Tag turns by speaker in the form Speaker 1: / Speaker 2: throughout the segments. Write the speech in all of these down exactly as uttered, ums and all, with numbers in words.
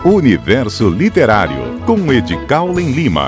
Speaker 1: Universo Literário, com Edicaulen Lima.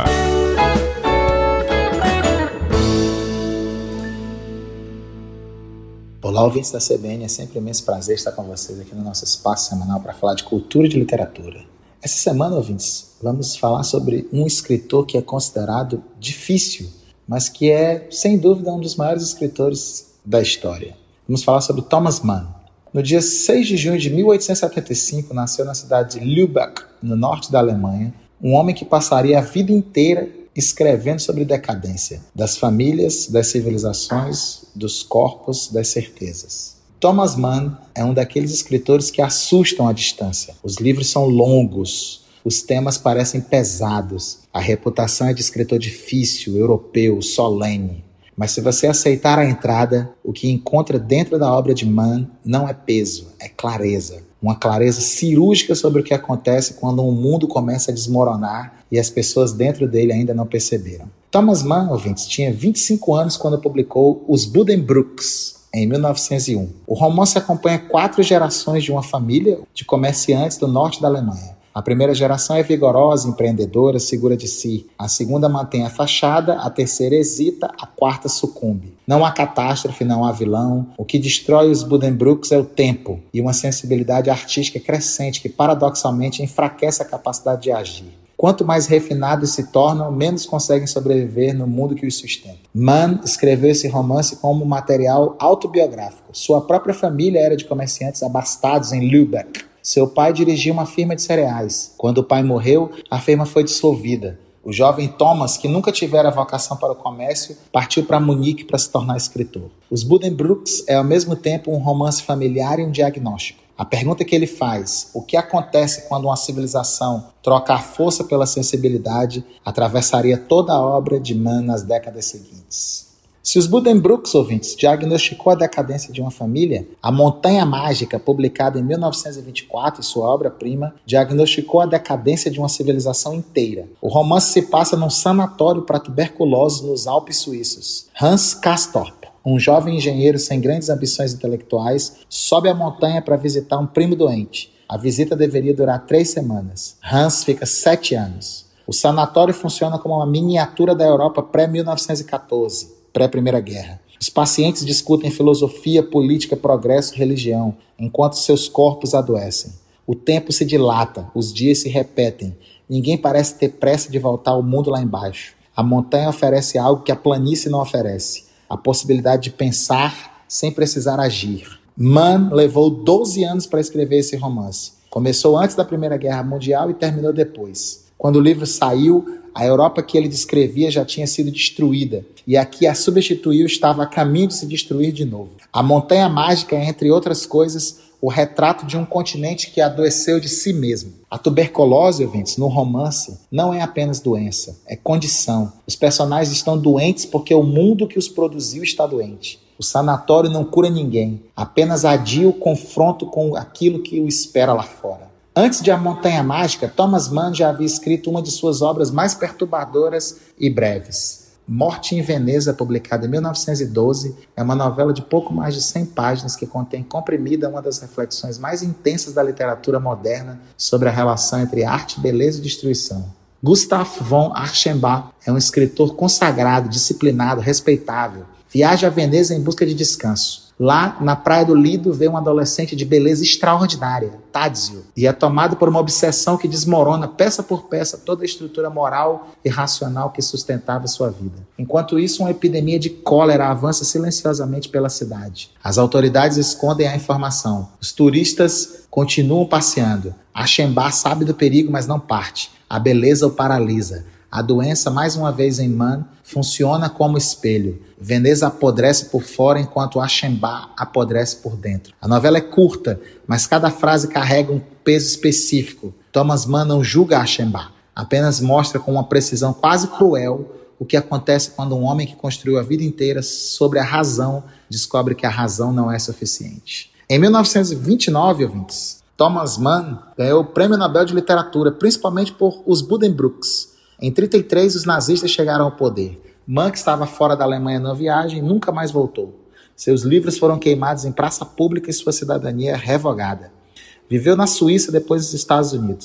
Speaker 2: Olá, ouvintes da C B N, é sempre um imenso prazer estar com vocês aqui no nosso espaço semanal para falar de cultura e de literatura. Essa semana, ouvintes, vamos falar sobre um escritor que é considerado difícil, mas que é, sem dúvida, um dos maiores escritores da história. Vamos falar sobre Thomas Mann. No dia seis de junho de mil oitocentos e setenta e cinco, nasceu na cidade de Lübeck, no norte da Alemanha, um homem que passaria a vida inteira escrevendo sobre decadência, das famílias, das civilizações, dos corpos, das certezas. Thomas Mann é um daqueles escritores que assustam à distância. Os livros são longos, os temas parecem pesados, a reputação é de escritor difícil, europeu, solene. Mas se você aceitar a entrada, o que encontra dentro da obra de Mann não é peso, é clareza. Uma clareza cirúrgica sobre o que acontece quando um mundo começa a desmoronar e as pessoas dentro dele ainda não perceberam. Thomas Mann, ouvintes, tinha vinte e cinco anos quando publicou Os Buddenbrooks, em mil novecentos e um. O romance acompanha quatro gerações de uma família de comerciantes do norte da Alemanha. A primeira geração é vigorosa, empreendedora, segura de si. A segunda mantém a fachada, a terceira hesita, a quarta sucumbe. Não há catástrofe, não há vilão. O que destrói os Buddenbrooks é o tempo e uma sensibilidade artística crescente que, paradoxalmente, enfraquece a capacidade de agir. Quanto mais refinados se tornam, menos conseguem sobreviver no mundo que os sustenta. Mann escreveu esse romance como material autobiográfico. Sua própria família era de comerciantes abastados em Lübeck. Seu pai dirigia uma firma de cereais. Quando o pai morreu, a firma foi dissolvida. O jovem Thomas, que nunca tivera vocação para o comércio, partiu para Munique para se tornar escritor. Os Buddenbrooks é ao mesmo tempo um romance familiar e um diagnóstico. A pergunta que ele faz, o que acontece quando uma civilização troca a força pela sensibilidade, atravessaria toda a obra de Mann nas décadas seguintes. Se os Buddenbrooks, ouvintes, diagnosticou a decadência de uma família, A Montanha Mágica, publicada em mil novecentos e vinte e quatro, sua obra-prima, diagnosticou a decadência de uma civilização inteira. O romance se passa num sanatório para tuberculosos nos Alpes suíços. Hans Castorp, um jovem engenheiro sem grandes ambições intelectuais, sobe a montanha para visitar um primo doente. A visita deveria durar três semanas. Hans fica sete anos. O sanatório funciona como uma miniatura da Europa pré-mil novecentos e catorze. Pré-Primeira Guerra. Os pacientes discutem filosofia, política, progresso, religião, enquanto seus corpos adoecem. O tempo se dilata, os dias se repetem. Ninguém parece ter pressa de voltar ao mundo lá embaixo. A montanha oferece algo que a planície não oferece. A possibilidade de pensar sem precisar agir. Mann levou doze anos para escrever esse romance. Começou antes da Primeira Guerra Mundial e terminou depois. Quando o livro saiu, a Europa que ele descrevia já tinha sido destruída, e a que a substituiu estava a caminho de se destruir de novo. A Montanha Mágica é, entre outras coisas, o retrato de um continente que adoeceu de si mesmo. A tuberculose, ouvintes, no romance, não é apenas doença, é condição. Os personagens estão doentes porque o mundo que os produziu está doente. O sanatório não cura ninguém, apenas adia o confronto com aquilo que o espera lá fora. Antes de A Montanha Mágica, Thomas Mann já havia escrito uma de suas obras mais perturbadoras e breves. Morte em Veneza, publicada em mil novecentos e doze, é uma novela de pouco mais de cem páginas que contém comprimida uma das reflexões mais intensas da literatura moderna sobre a relação entre arte, beleza e destruição. Gustav von Achenbach é um escritor consagrado, disciplinado, respeitável. Viaja a Veneza em busca de descanso. Lá, na Praia do Lido, vê um adolescente de beleza extraordinária, Tadzio, e é tomado por uma obsessão que desmorona, peça por peça, toda a estrutura moral e racional que sustentava sua vida. Enquanto isso, uma epidemia de cólera avança silenciosamente pela cidade. As autoridades escondem a informação. Os turistas continuam passeando. Achenbach sabe do perigo, mas não parte. A beleza o paralisa. A doença, mais uma vez em Mann, funciona como espelho. Veneza apodrece por fora enquanto Achenbach apodrece por dentro. A novela é curta, mas cada frase carrega um peso específico. Thomas Mann não julga Achenbach, apenas mostra com uma precisão quase cruel o que acontece quando um homem que construiu a vida inteira sobre a razão descobre que a razão não é suficiente. Em mil novecentos e vinte e nove, ouvintes, Thomas Mann ganhou o Prêmio Nobel de Literatura, principalmente por Os Buddenbrooks. Em trinta e três, os nazistas chegaram ao poder. Mann, que estava fora da Alemanha na viagem, nunca mais voltou. Seus livros foram queimados em praça pública e sua cidadania revogada. Viveu na Suíça, depois dos Estados Unidos.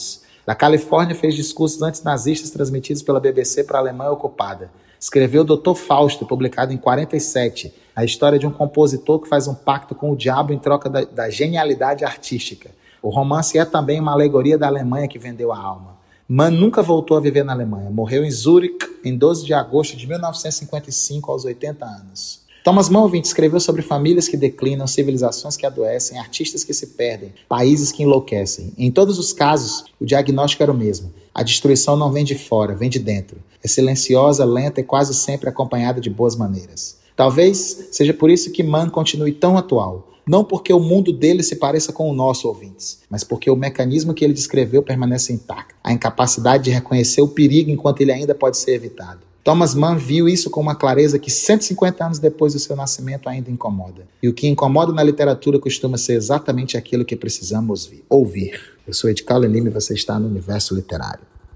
Speaker 2: Da Califórnia fez discursos antinazistas transmitidos pela B B C para a Alemanha ocupada. Escreveu doutor Fausto, publicado em quarenta e sete, a história de um compositor que faz um pacto com o diabo em troca da, da genialidade artística. O romance é também uma alegoria da Alemanha que vendeu a alma. Mann nunca voltou a viver na Alemanha. Morreu em Zurique em doze de agosto de mil novecentos e cinquenta e cinco, aos oitenta anos. Thomas Mann, ouvinte, escreveu sobre famílias que declinam, civilizações que adoecem, artistas que se perdem, países que enlouquecem. Em todos os casos, o diagnóstico era o mesmo. A destruição não vem de fora, vem de dentro. É silenciosa, lenta e quase sempre acompanhada de boas maneiras. Talvez seja por isso que Mann continue tão atual. Não porque o mundo dele se pareça com o nosso, ouvintes, mas porque o mecanismo que ele descreveu permanece intacto. A incapacidade de reconhecer o perigo enquanto ele ainda pode ser evitado. Thomas Mann viu isso com uma clareza que cento e cinquenta anos depois do seu nascimento ainda incomoda. E o que incomoda na literatura costuma ser exatamente aquilo que precisamos ouvir. Eu sou Ed Caulen Lima e você está no Universo Literário.